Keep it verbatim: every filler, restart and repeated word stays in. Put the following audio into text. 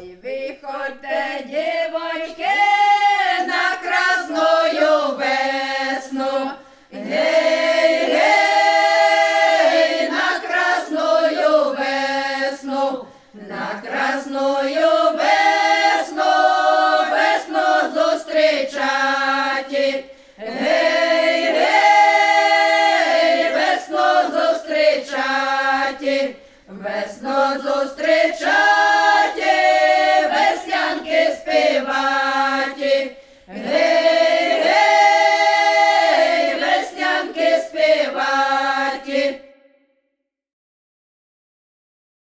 Ой, виходьте, дівочки, на красною весну. Гей, гей, на красною весну, на красною весну, весну зустрічати. Гей, гей, весну зустрічати, весну зустрічати.